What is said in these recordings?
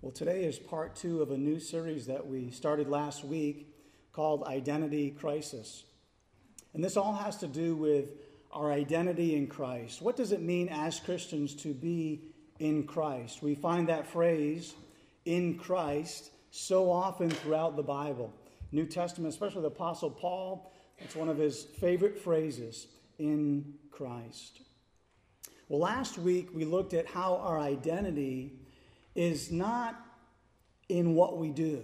Well, today is part 2 of a new series that we started last week called Identity Crisis. And this all has to do with our identity in Christ. What does it mean as Christians to be in Christ? We find that phrase, in Christ, so often throughout the Bible. New Testament, especially the Apostle Paul, it's one of his favorite phrases, in Christ. Well, last week we looked at how our identity is not in what we do.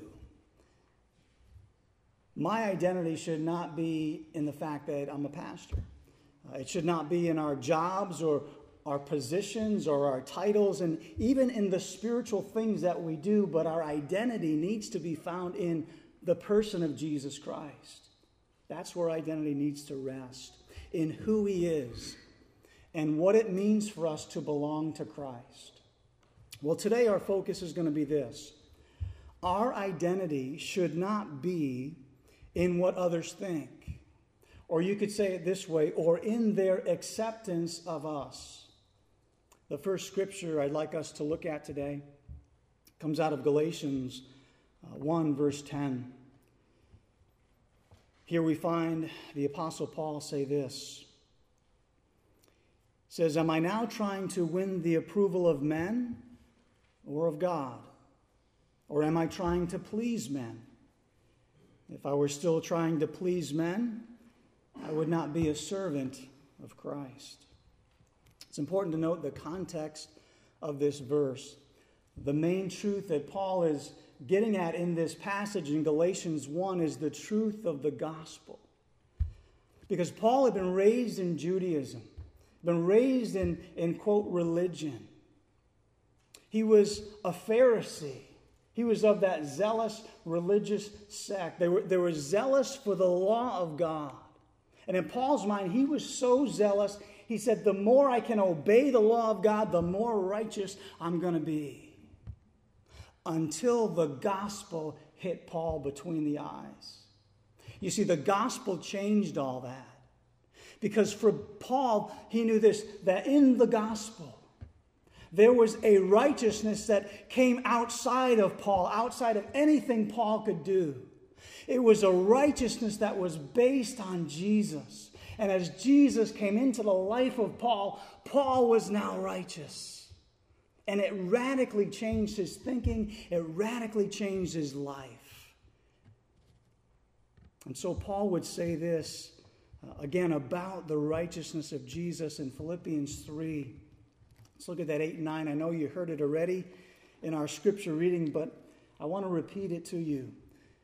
My identity should not be in the fact that I'm a pastor. It should not be in our jobs or our positions or our titles and even in the spiritual things that we do, but our identity needs to be found in the person of Jesus Christ. That's where identity needs to rest, in who he is and what it means for us to belong to Christ. Well, today our focus is going to be this. Our identity should not be in what others think. Or you could say it this way, or in their acceptance of us. The first scripture I'd like us to look at today comes out of Galatians 1, verse 10. Here we find the Apostle Paul say this. It says, "Am I now trying to win the approval of men or of God? Or am I trying to please men? If I were still trying to please men, I would not be a servant of Christ." It's important to note the context of this verse. The main truth that Paul is getting at in this passage in Galatians 1 is the truth of the gospel. Because Paul had been raised in Judaism, been raised in quote, religion. He was a Pharisee. He was of that zealous religious sect. They were zealous for the law of God. And in Paul's mind, he was so zealous, he said, the more I can obey the law of God, the more righteous I'm going to be. Until the gospel hit Paul between the eyes. You see, the gospel changed all that. Because for Paul, he knew this, that in the gospel, there was a righteousness that came outside of Paul, outside of anything Paul could do. It was a righteousness that was based on Jesus. And as Jesus came into the life of Paul, Paul was now righteous. And it radically changed his thinking. It radically changed his life. And so Paul would say this, again, about the righteousness of Jesus in Philippians 3. Let's look at that 8 and 9. I know you heard it already in our scripture reading, but I want to repeat it to you.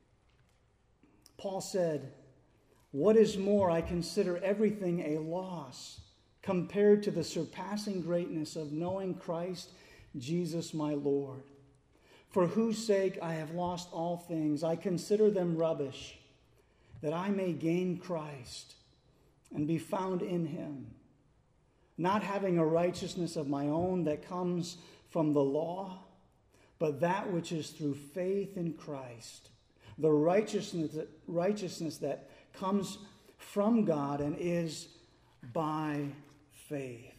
Paul said, "What is more, I consider everything a loss compared to the surpassing greatness of knowing Christ Jesus my Lord, for whose sake I have lost all things. I consider them rubbish, that I may gain Christ and be found in him, not having a righteousness of my own that comes from the law, but that which is through faith in Christ, the righteousness that comes from God and is by faith."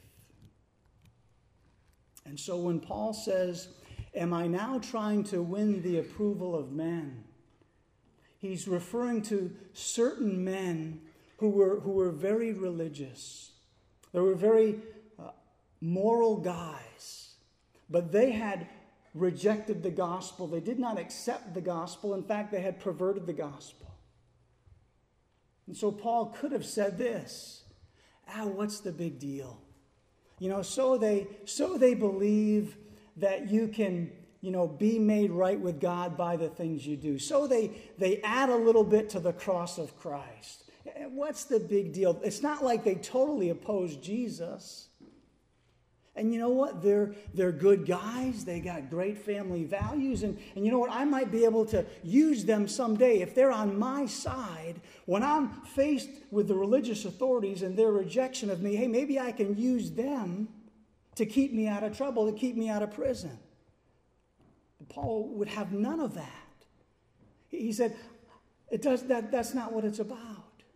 And so when Paul says, "Am I now trying to win the approval of men?" he's referring to certain men who were very religious. They were very moral guys, but they had rejected the gospel. They did not accept the gospel. In fact, they had perverted the gospel. And so Paul could have said this, what's the big deal? So they believe that you can, be made right with God by the things you do. So they add a little bit to the cross of Christ. What's the big deal? It's not like they totally oppose Jesus. And you know what? They're good guys. They got great family values. And you know what? I might be able to use them someday. If they're on my side, when I'm faced with the religious authorities and their rejection of me, hey, maybe I can use them to keep me out of trouble, to keep me out of prison. But Paul would have none of that. He said, that's not what it's about.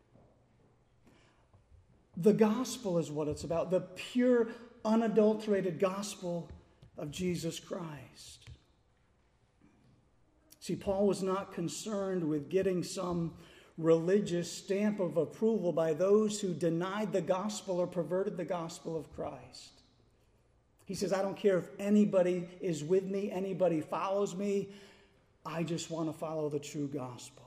The gospel is what it's about. The pure, unadulterated gospel of Jesus Christ. See, Paul was not concerned with getting some religious stamp of approval by those who denied the gospel or perverted the gospel of Christ. He says, I don't care if anybody is with me, anybody follows me. I just want to follow the true gospel.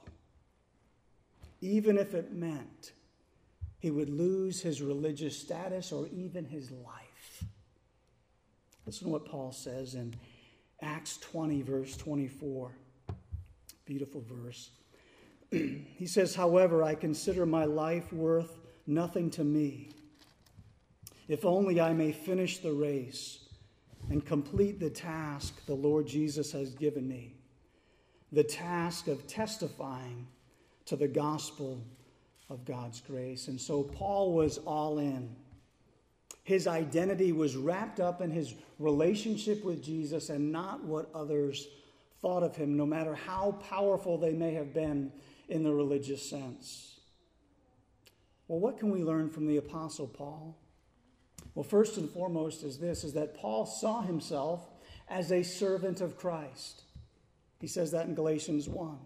Even if it meant he would lose his religious status or even his life. Listen to what Paul says in Acts 20, verse 24. Beautiful verse. He says, however, I consider my life worth nothing to me, if only I may finish the race and complete the task the Lord Jesus has given me, the task of testifying to the gospel of God's grace. And so Paul was all in. His identity was wrapped up in his relationship with Jesus and not what others thought of him, no matter how powerful they may have been in the religious sense. Well, what can we learn from the Apostle Paul? Well, first and foremost is that Paul saw himself as a servant of Christ. He says that in Galatians 1.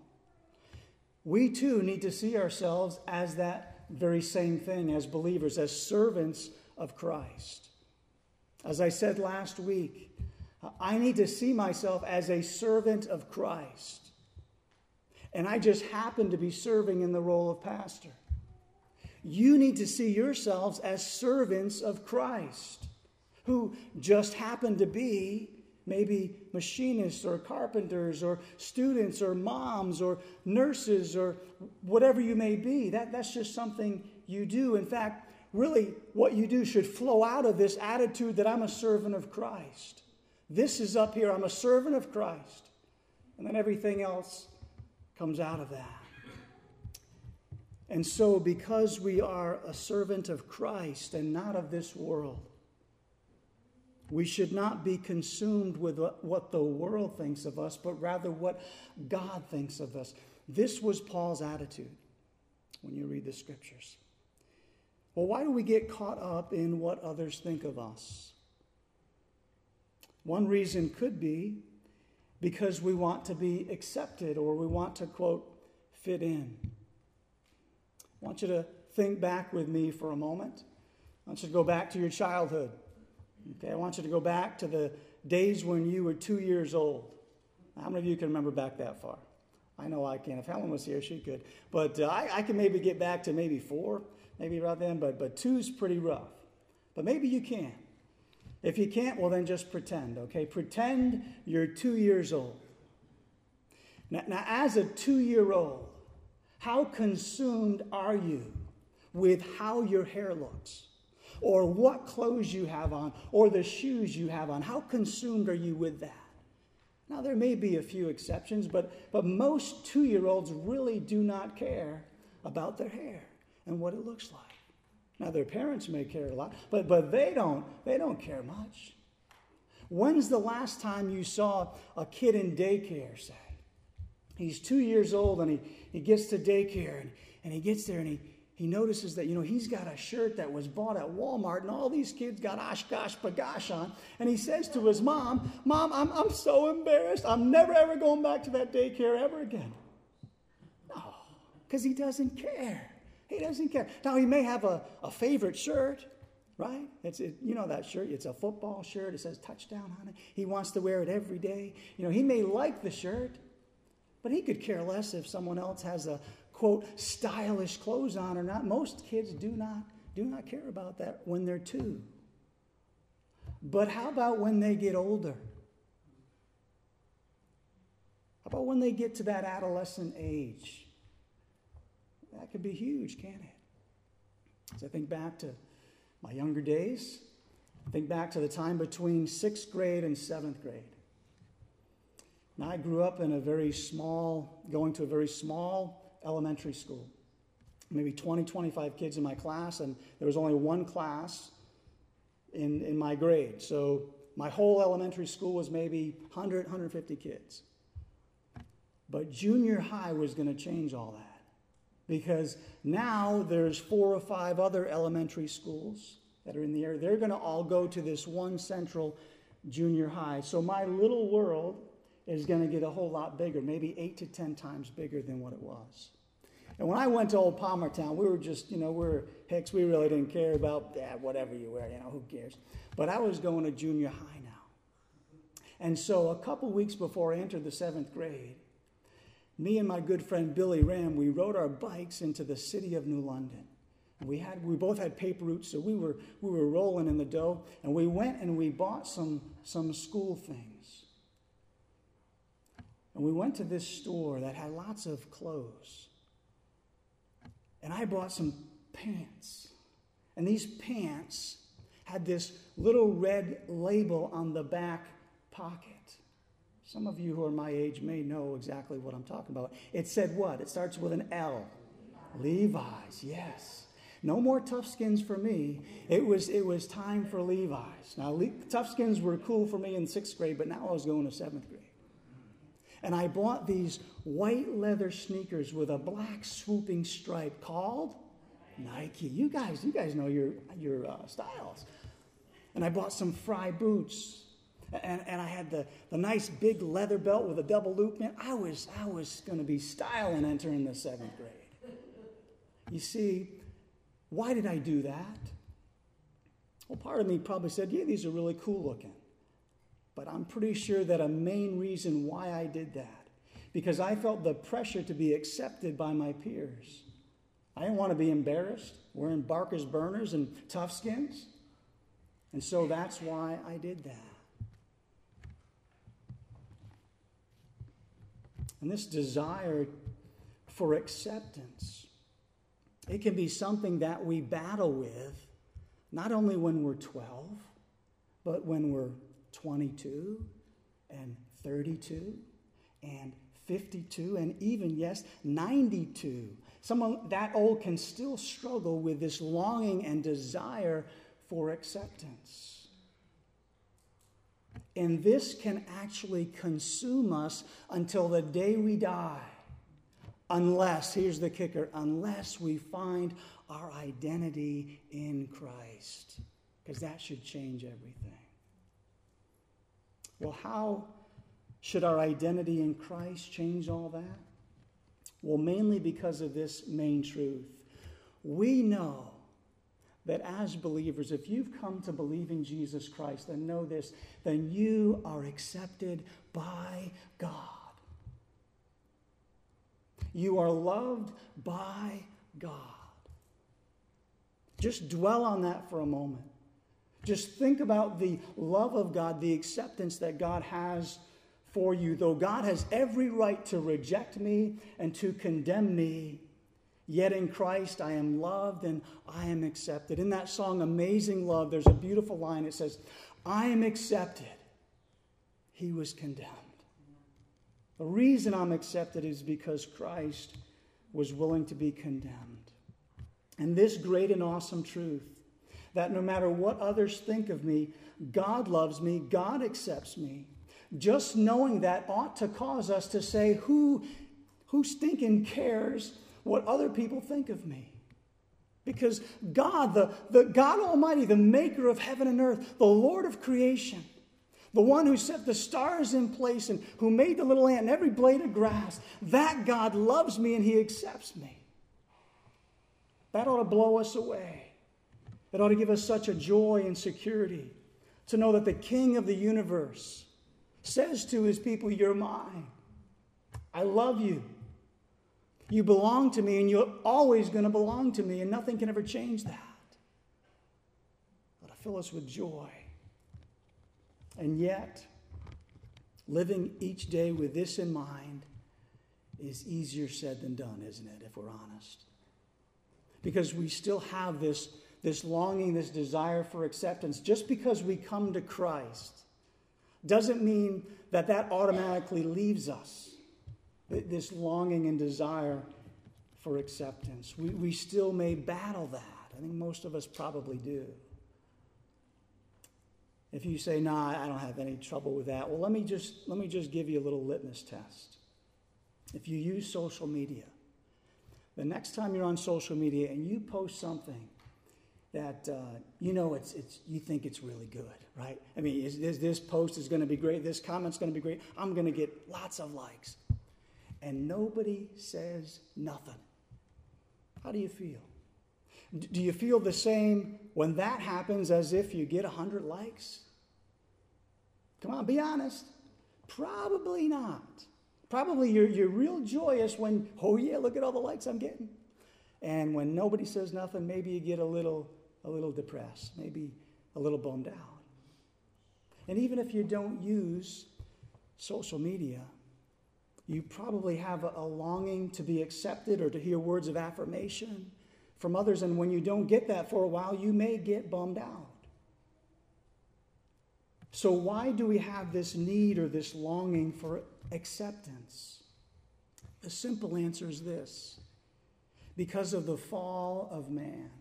We too need to see ourselves as that very same thing, as believers, as servants of Christ. As I said last week, I need to see myself as a servant of Christ. And I just happen to be serving in the role of pastor. You need to see yourselves as servants of Christ, who just happen to be maybe machinists or carpenters or students or moms or nurses or whatever you may be. That's just something you do. In fact, really what you do should flow out of this attitude that I'm a servant of Christ. This is up here. I'm a servant of Christ. And then everything else comes out of that. And so because we are a servant of Christ and not of this world, we should not be consumed with what the world thinks of us, but rather what God thinks of us. This was Paul's attitude when you read the scriptures. Well, why do we get caught up in what others think of us? One reason could be because we want to be accepted or we want to, quote, fit in. I want you to think back with me for a moment. I want you to go back to your childhood. Okay, I want you to go back to the days when you were 2 years old. How many of you can remember back that far? I know I can. If Helen was here, she could. But I can maybe get back to maybe 4, maybe around then. But 2's pretty rough. But maybe you can. If you can't, well, then just pretend, okay? Pretend you're 2 years old. Now as a 2-year-old, how consumed are you with how your hair looks? Or what clothes you have on, or the shoes you have on? How consumed are you with that? Now, there may be a few exceptions, but most 2-year-olds really do not care about their hair and what it looks like. Now, their parents may care a lot, but they don't care much. When's the last time you saw a kid in daycare, say? He's 2 years old and he gets to daycare and he gets there and he notices that, he's got a shirt that was bought at Walmart and all these kids got Oshkosh Bagosh on. And he says to his mom, I'm so embarrassed. I'm never, ever going back to that daycare ever again. No, because he doesn't care. He doesn't care. Now, he may have a favorite shirt, right? That shirt. It's a football shirt. It says touchdown on it. He wants to wear it every day. He may like the shirt, but he could care less if someone else has a, quote, stylish clothes on or not. Most kids do not care about that when they're 2. But how about when they get older? How about when they get to that adolescent age? That could be huge, can't it? As I think back to my younger days, I think back to the time between 6th grade and 7th grade. Now, I grew up in going to a very small elementary school. Maybe 20, 25 kids in my class, and there was only one class in my grade. So my whole elementary school was maybe 100, 150 kids. But junior high was going to change all that. Because now there's 4 or 5 other elementary schools that are in the area. They're going to all go to this one central junior high. So my little world is going to get a whole lot bigger, maybe 8 to 10 times bigger than what it was. And when I went to Old Palmertown, we were just, we're hicks. We really didn't care about whatever you wear, who cares. But I was going to junior high now. And so a couple weeks before I entered the 7th grade, me and my good friend Billy Ram, we rode our bikes into the city of New London. We both had paper routes, so we were rolling in the dough, and we went and we bought some school things. And we went to this store that had lots of clothes. And I bought some pants. And these pants had this little red label on the back pocket. Some of you who are my age may know exactly what I'm talking about. It said what? It starts with an L. Levi's, yes. No more Tough Skins for me. It was time for Levi's. Now, Tough Skins were cool for me in 6th grade, but now I was going to 7th grade. And I bought these white leather sneakers with a black swooping stripe called Nike. You guys know your styles. And I bought some Fry boots. And I had the nice big leather belt with a double loop. Man, I was going to be styling entering the 7th grade. You see, why did I do that? Well, part of me probably said, yeah, these are really cool looking. But I'm pretty sure that a main reason why I did that, because I felt the pressure to be accepted by my peers. I didn't want to be embarrassed wearing Barker's Burners and Tough Skins. And so that's why I did that. And this desire for acceptance, it can be something that we battle with, not only when we're 12, but when we're 22 and 32 and 52 and even, yes, 92. Someone that old can still struggle with this longing and desire for acceptance. And this can actually consume us until the day we die. Unless, here's the kicker, unless we find our identity in Christ. Because that should change everything. Well, how should our identity in Christ change all that? Well, mainly because of this main truth. We know that as believers, if you've come to believe in Jesus Christ, then know this, then you are accepted by God. You are loved by God. Just dwell on that for a moment. Just think about the love of God, the acceptance that God has for you. Though God has every right to reject me and to condemn me, yet in Christ I am loved and I am accepted. In that song, Amazing Love, there's a beautiful line. It says, I am accepted. He was condemned. The reason I'm accepted is because Christ was willing to be condemned. And this great and awesome truth, that no matter what others think of me, God loves me, God accepts me. Just knowing that ought to cause us to say, who stinking cares what other people think of me? Because God, the God Almighty, the maker of heaven and earth, the Lord of creation, the one who set the stars in place and who made the little ant and every blade of grass, that God loves me and he accepts me. That ought to blow us away. It ought to give us such a joy and security to know that the King of the universe says to his people, you're mine. I love you. You belong to me and you're always going to belong to me and nothing can ever change that. It ought to fill us with joy. And yet, living each day with this in mind is easier said than done, isn't it, if we're honest? Because we still have this longing, this desire for acceptance. Just because we come to Christ doesn't mean that automatically leaves us, this longing and desire for acceptance. We still may battle that. I think most of us probably do. If you say, no, I don't have any trouble with that, well, let me just give you a little litmus test. If you use social media, the next time you're on social media and you post something that you think it's really good, right? I mean, this post is going to be great. This comment's going to be great. I'm going to get lots of likes. And nobody says nothing. How do you feel? Do you feel the same when that happens as if you get 100 likes? Come on, be honest. Probably not. Probably you're real joyous when, oh yeah, look at all the likes I'm getting. And when nobody says nothing, maybe you get a little depressed, maybe a little bummed out. And even if you don't use social media, you probably have a longing to be accepted or to hear words of affirmation from others. And when you don't get that for a while, you may get bummed out. So why do we have this need or this longing for acceptance? The simple answer is this: because of the fall of man.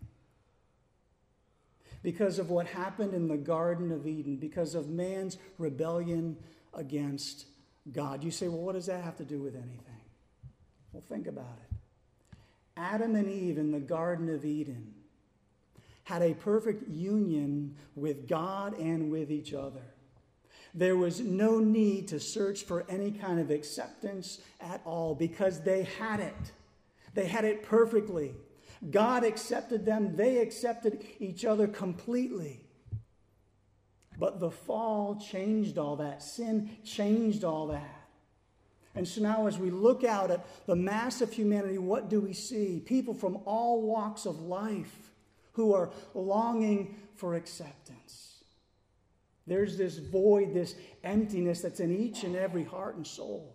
Because of what happened in the Garden of Eden. Because of man's rebellion against God. You say, well, what does that have to do with anything? Well, think about it. Adam and Eve in the Garden of Eden had a perfect union with God and with each other. There was no need to search for any kind of acceptance at all because they had it. They had it perfectly. God accepted them. They accepted each other completely. But the fall changed all that. Sin changed all that. And so now as we look out at the mass of humanity, what do we see? People from all walks of life who are longing for acceptance. There's this void, this emptiness that's in each and every heart and soul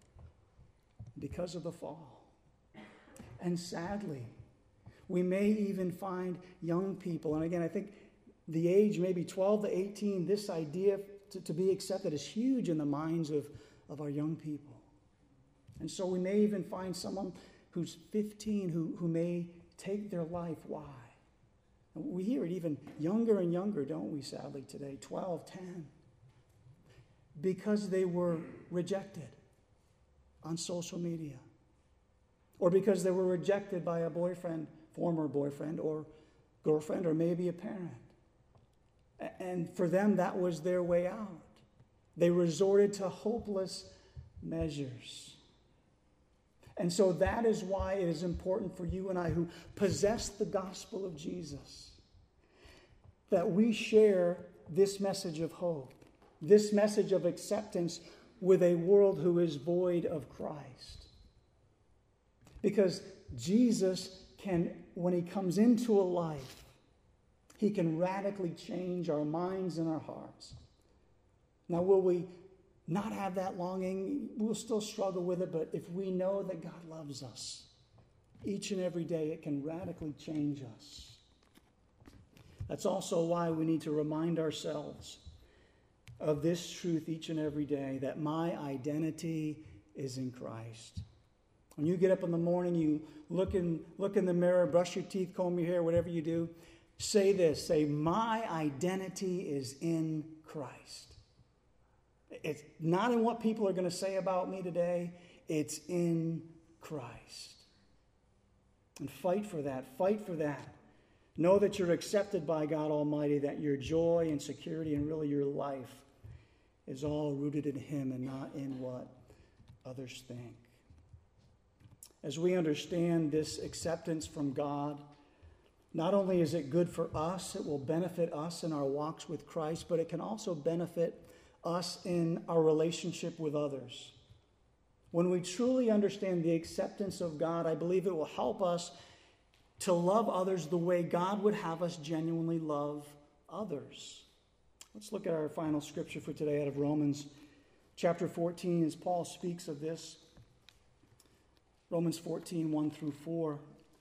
because of the fall. And sadly, we may even find young people, and again, I think the age maybe 12 to 18, this idea to be accepted is huge in the minds of our young people. And so we may even find someone who's 15 who may take their life. Why? And we hear it even younger and younger, don't we, sadly, today? 12, 10. Because they were rejected on social media. Or because they were rejected by a boyfriend, former boyfriend, or girlfriend, or maybe a parent. And for them, that was their way out. They resorted to hopeless measures. And so that is why it is important for you and I who possess the gospel of Jesus that we share this message of hope, this message of acceptance with a world who is void of Christ. Because Jesus can, when he comes into a life, he can radically change our minds and our hearts. Now, will we not have that longing? We'll still struggle with it, but if we know that God loves us, each and every day it can radically change us. That's also why we need to remind ourselves of this truth each and every day, that my identity is in Christ. When you get up in the morning, you look in the mirror, brush your teeth, comb your hair, whatever you do, say this, say, my identity is in Christ. It's not in what people are going to say about me today. It's in Christ. And fight for that. Fight for that. Know that you're accepted by God Almighty, that your joy and security and really your life is all rooted in him and not in what others think. As we understand this acceptance from God, not only is it good for us, it will benefit us in our walks with Christ, but it can also benefit us in our relationship with others. When we truly understand the acceptance of God, I believe it will help us to love others the way God would have us genuinely love others. Let's look at our final scripture for today out of Romans chapter 14 as Paul speaks of this. Romans 14, 1 through 4.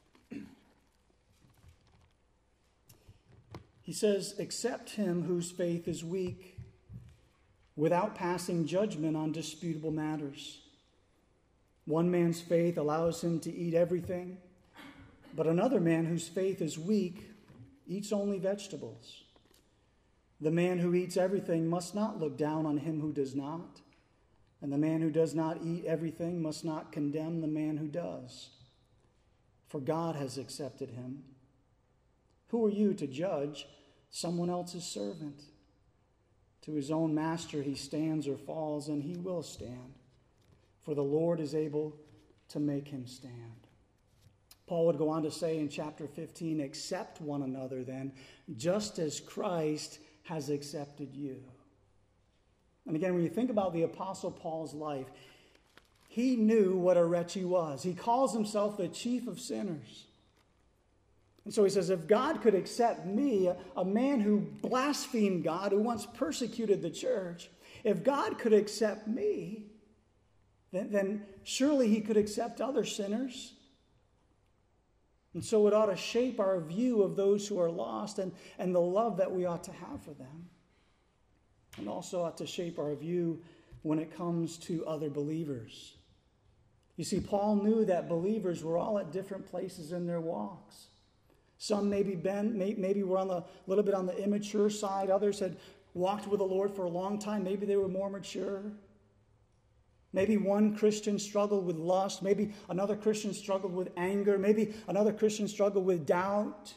He says, accept him whose faith is weak, without passing judgment on disputable matters. One man's faith allows him to eat everything, but another man whose faith is weak eats only vegetables. The man who eats everything must not look down on him who does not, and the man who does not eat everything must not condemn the man who does, for God has accepted him. Who are you to judge someone else's servant? To his own master he stands or falls, and he will stand, for the Lord is able to make him stand. Paul would go on to say in chapter 15, accept one another then, just as Christ has accepted you. And again, when you think about the Apostle Paul's life, he knew what a wretch he was. He calls himself the chief of sinners. And so he says, if God could accept me, a man who blasphemed God, who once persecuted the church, if God could accept me, then surely he could accept other sinners. And so it ought to shape our view of those who are lost and the love that we ought to have for them. And also ought to shape our view when it comes to other believers. You see, Paul knew that believers were all at different places in their walks. Some maybe were on a little bit on the immature side. Others had walked with the Lord for a long time. Maybe they were more mature. Maybe one Christian struggled with lust. Maybe another Christian struggled with anger. Maybe another Christian struggled with doubt.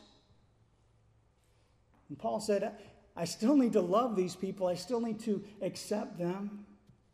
And Paul said, I still need to love these people. I still need to accept them.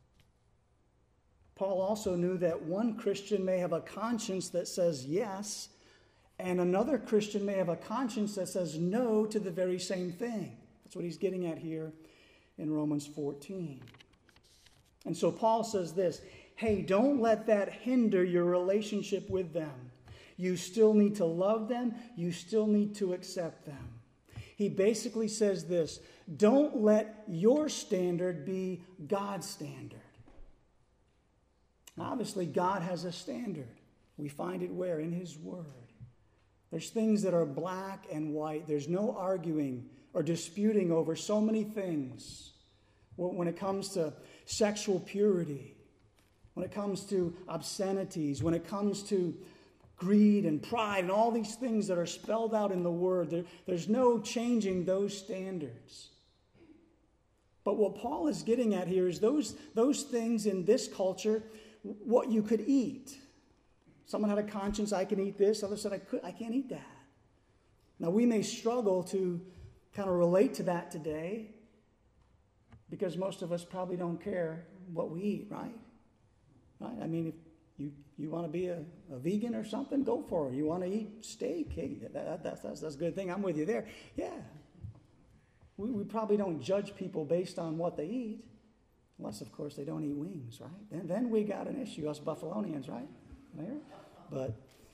Paul also knew that one Christian may have a conscience that says yes, and another Christian may have a conscience that says no to the very same thing. That's what he's getting at here in Romans 14. And so Paul says this, hey, don't let that hinder your relationship with them. You still need to love them. You still need to accept them. He basically says this, don't let your standard be God's standard. Obviously, God has a standard. We find it where? In his word. There's things that are black and white. There's no arguing or disputing over so many things. When it comes to sexual purity, when it comes to obscenities, when it comes to greed and pride and all these things that are spelled out in the word, there's no changing those standards. But what Paul is getting at here is those things in this culture, what you could eat. Someone had a conscience, I can eat this. Others said, I can't eat that. Now, we may struggle to kind of relate to that today because most of us probably don't care what we eat, right? Right? I mean, if you want to be a vegan or something, go for it. You want to eat steak, hey, that's a good thing. I'm with you there. Yeah. We probably don't judge people based on what they eat, unless, of course, they don't eat wings, right? Then we got an issue, us Buffalonians, right? There. But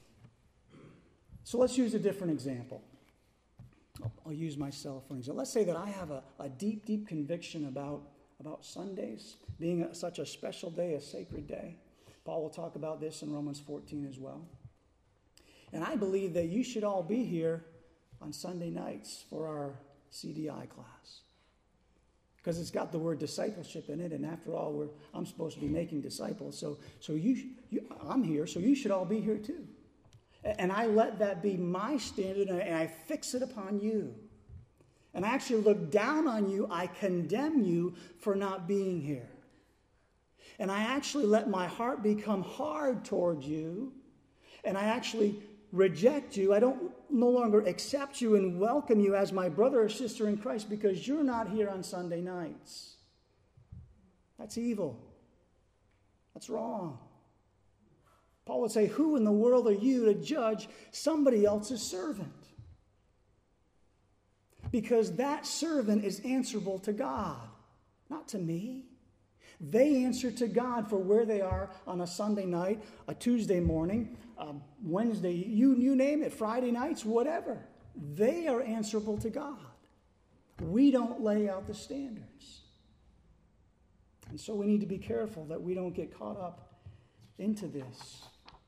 so let's use a different example. I'll use myself for an example. Let's say that I have a deep, deep conviction about Sundays being such a special day, a sacred day. Paul will talk about this in Romans 14 as well. And I believe that you should all be here on Sunday nights for our CDI class. Because it's got the word discipleship in it, and after all, I'm supposed to be making disciples. So I'm here, so you should all be here too. And I let that be my standard, and I fix it upon you. And I actually look down on you. I condemn you for not being here. And I actually let my heart become hard towards you, and I actually reject you. I don't no longer accept you and welcome you as my brother or sister in Christ because you're not here on Sunday nights. That's evil. That's wrong. Paul would say, who in the world are you to judge somebody else's servant? Because that servant is answerable to God, not to me. They answer to God for where they are on a Sunday night, a Tuesday morning, Wednesday, you name it, Friday nights, whatever. They are answerable to God. We don't lay out the standards. And so we need to be careful that we don't get caught up into this.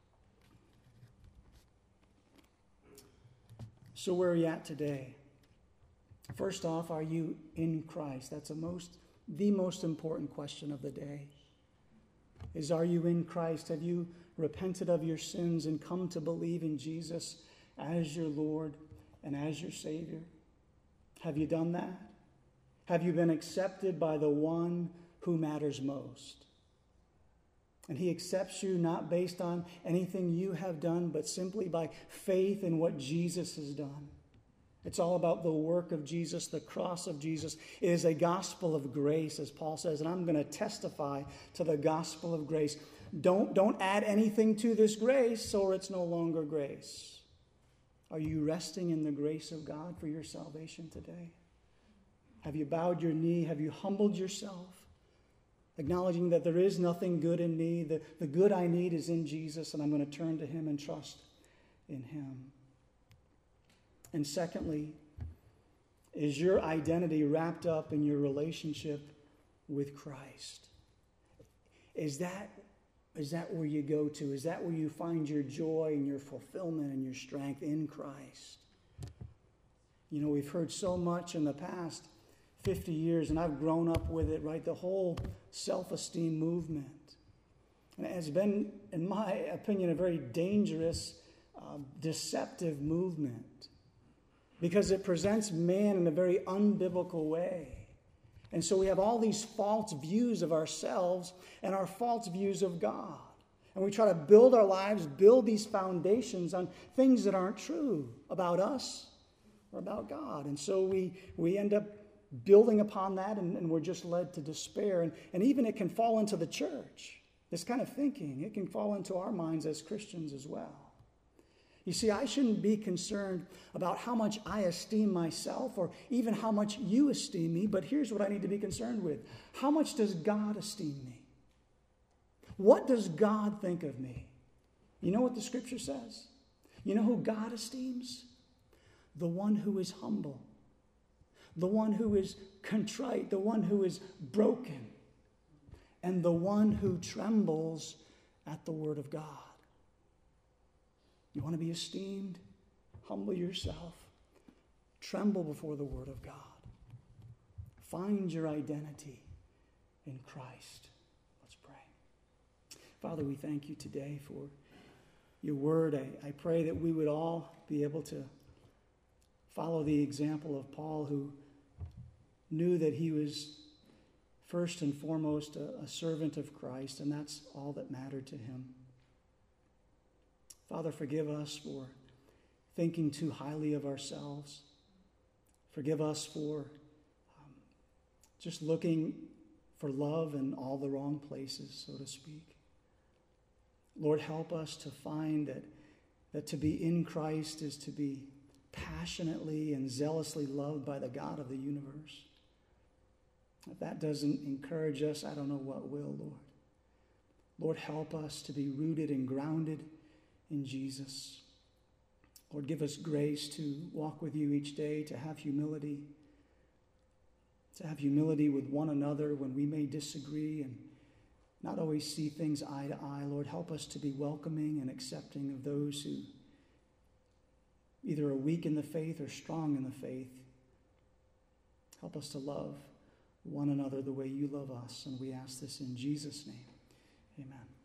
So where are you at today? First off, are you in Christ? That's the most important question of the day. Is, are you in Christ? Have you repented of your sins and come to believe in Jesus as your Lord and as your Savior? Have you done that? Have you been accepted by the one who matters most? And he accepts you not based on anything you have done, but simply by faith in what Jesus has done. It's all about the work of Jesus, the cross of Jesus. It is a gospel of grace, as Paul says, and I'm going to testify to the gospel of grace. Don't add anything to this grace, or it's no longer grace. Are you resting in the grace of God for your salvation today? Have you bowed your knee? Have you humbled yourself? Acknowledging that there is nothing good in me. The good I need is in Jesus, and I'm going to turn to him and trust in him. And secondly, is your identity wrapped up in your relationship with Christ? Is that where you go to? Is that where you find your joy and your fulfillment and your strength in Christ? You know, we've heard so much in the past 50 years, and I've grown up with it, right? The whole self-esteem movement. And it has been, in my opinion, a very dangerous, deceptive movement, because it presents man in a very unbiblical way. And so we have all these false views of ourselves and our false views of God. And we try to build our lives, build these foundations on things that aren't true about us or about God. And so we end up building upon that, and we're just led to despair. And even it can fall into the church. This kind of thinking, it can fall into our minds as Christians as well. You see, I shouldn't be concerned about how much I esteem myself or even how much you esteem me, but here's what I need to be concerned with. How much does God esteem me? What does God think of me? You know what the scripture says? You know who God esteems? The one who is humble, the one who is contrite, the one who is broken, and the one who trembles at the word of God. You want to be esteemed? Humble yourself. Tremble before the word of God. Find your identity in Christ. Let's pray. Father, we thank you today for your word. I pray that we would all be able to follow the example of Paul, who knew that he was first and foremost a servant of Christ, and that's all that mattered to him. Father, forgive us for thinking too highly of ourselves. Forgive us for just looking for love in all the wrong places, so to speak. Lord, help us to find that to be in Christ is to be passionately and zealously loved by the God of the universe. If that doesn't encourage us, I don't know what will, Lord. Lord, help us to be rooted and grounded in Jesus. Lord, give us grace to walk with you each day, to have humility with one another when we may disagree and not always see things eye to eye. Lord, help us to be welcoming and accepting of those who either are weak in the faith or strong in the faith. Help us to love one another the way you love us, and we ask this in Jesus' name. Amen.